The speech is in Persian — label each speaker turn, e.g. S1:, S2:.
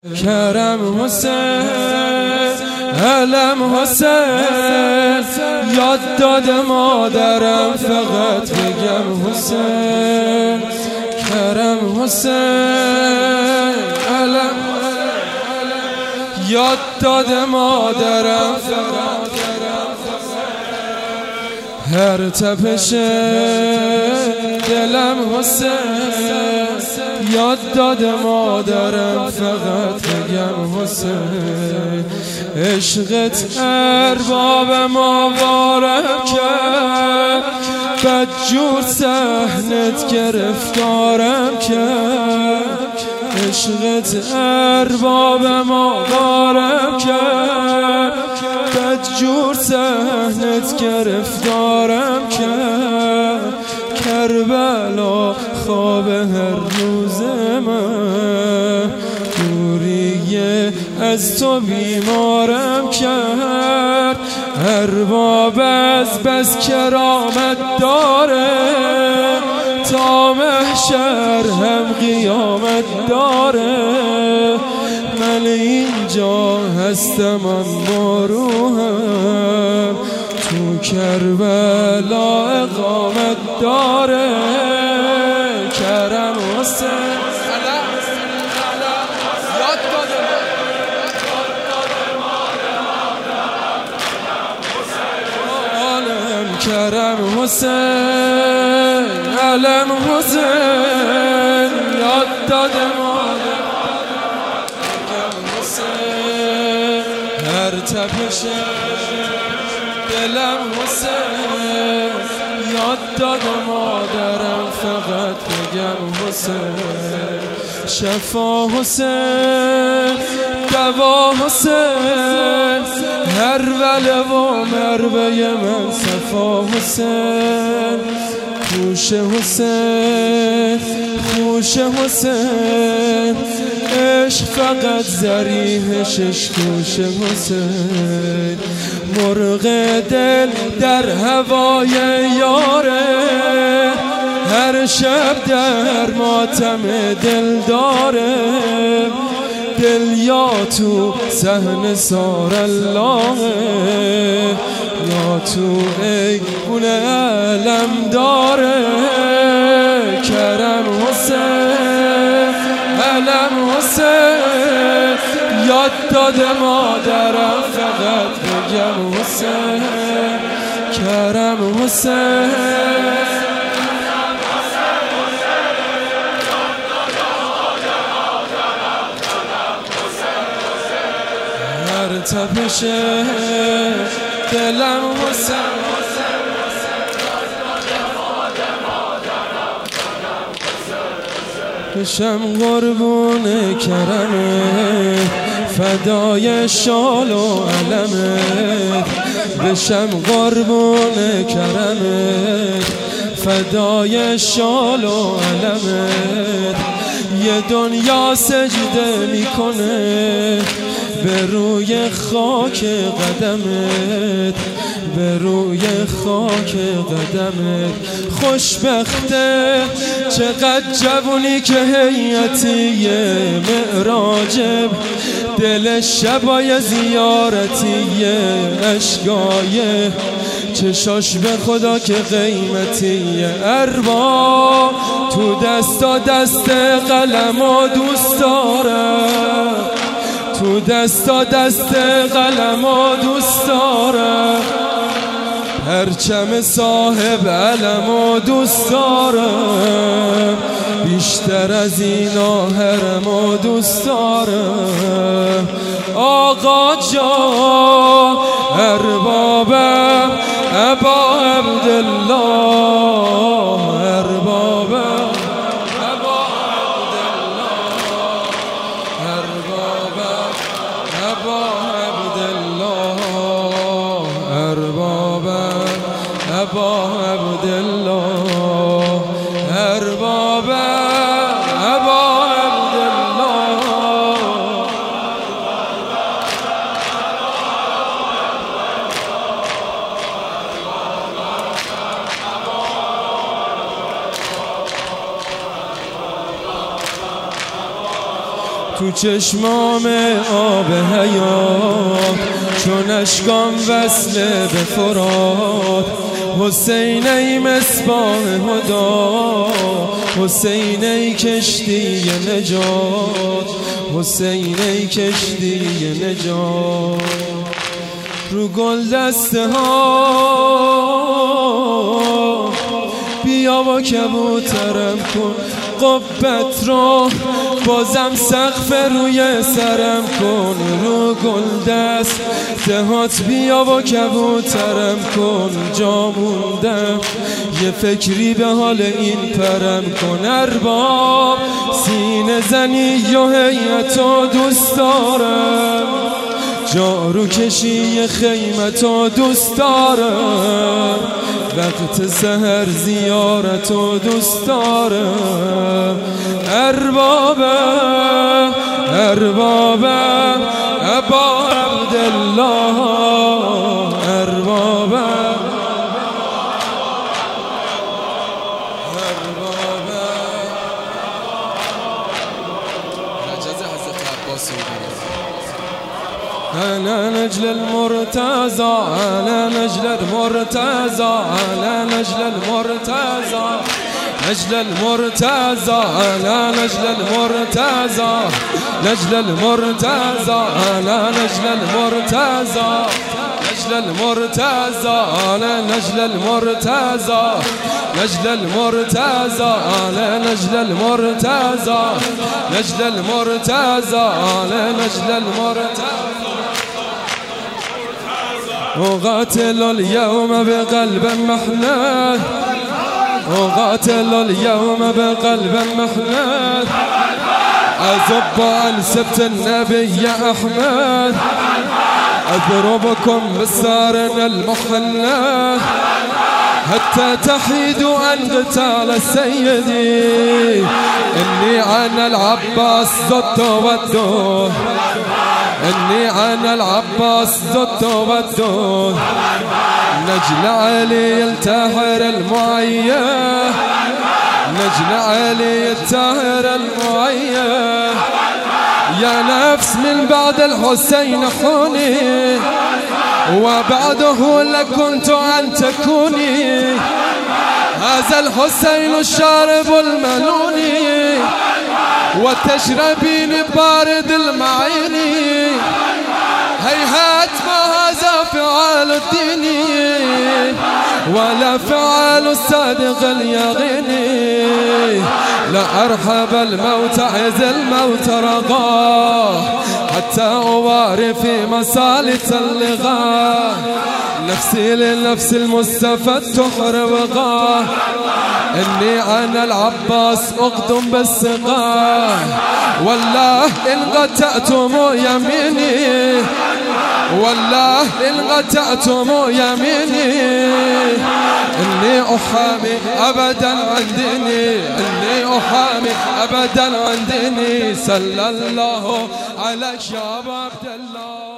S1: کرم حسین علم حسین یاد داد مادرم فقط بگم حسین کرم حسین علم یاد داد مادرم فقط هر تپش دلم حسین یاد داد مادرم فقط بگم حسین عشقت ارباب ما وارم کرد بدجور صحنت گرفتارم کرد عشقت ارباب ما وارم کرد بدجور صحنت گرفتارم کرد کربلا خواب هر روز من دوریه از تو بیمارم کرد ارباب از بس کرامت داره تا محشر هم قیامت داره من اینجا هستم اما روحم تو کربلا اقامت داره کرم حسین کرم حسین علم حسین یاد داد کرم حسین هر تپش دلم حسین یاد داد مادرم فقط بگم حسین شفا حسین دوا حسین هر وله و مربه من صفا حسین خوش حسین خوش حسین عشق فقط زریحشش خوش حسین مرغ دل در هوای یاره هر شب در ماتم دل داره دل یا تو صحن سار الله یا تو ایوون علم داره کرم حسین علم حسین یاد داد مادرم فقط بگم حسین کرم حسین تپش دلم حسین بشم قربون کرمت فدای شال و علمت بشم قربون کرمت فدای شال و علمت یه دنیا سجده میکنه به روی خاک قدمت به روی خاک قدمت خوشبخته چقدر جوونی که هیئتی معراجب دل شبای زیارتی اشکای چشاش به خدا که قیمتی ارباب تو دستا دست قلم و دوست دارم تو دستا دست قلم و دوست دارم پرچم صاحب علم و دوست دارم بیشتر از اینا حرم و دوست دارم آقا جان اربابم ابا عبدالله اربابم ابا عبدالله ارباب ابا عبدالله تو چشمام آب حیات، چون اشکام وصل به فرات. حسین ای مصباح هدا، حسین ای کشتی نجات، حسین ای کشتی نجات. رو گل دسته ها بیا با کبوترم کن، قبت رو بازم سقف روی سرم کن. رو گل دسته هات بیا با کبوترم کن، جا موندم یه فکری به حال این پرم کن. ارباب سینه زنی و هیئتو دوست دارم، جارو کشی خیمتو دوست دارم، وقت سحر زیارتو دوست دارم. اربابه اربابه ابا عبدالله، اربابه اربابه نجاز حضرت عباس. أنا نجل المرتزى، أنا نجل المرتزى، أنا نجل المرتزى، نجل المرتزى، أنا نجل المرتزى، نجل المرتزى، أنا نجل المرتزى، نجل المرتزى، أنا نجل المرتزى، نجل المرتزى، أنا نجل المرتزى، نجل المرتزى، أنا نجل المرتزى. أقاتل اليوم بقلب محنة، أقاتل اليوم بقلب محنة، أزب عن سبت النبي يا أحمد، أضربكم بالسارن المحنة حتى تحيدوا عن قتال سيدي. إني عن العباس زدت ودوه، إني عن العباس زدت ودوه. نجل علي الطاهر المعين، نجل علي الطاهر المعين. يا نفس من بعد الحسين حوني، وبعده لكنت أن تكوني. هذا الحسين الشارب الملوني، وتشربين بارد المعين. هيهات ما هذا فعال الدين، ولا فعال الصادق اليقين. لا أرحب الموت عز الموت رغاه، حتى أواري في مسالة اللغاه. نفسي لنفس المصطفى تحرقاه، إني عن العباس أقدم بالسقاه. والله إن قطعتم يميني، والله إن قطعتم يميني. إني أحامي أبدا عن ديني، إني أحامي أبدا عن ديني. صلى الله عليك يا أبا عبد الله.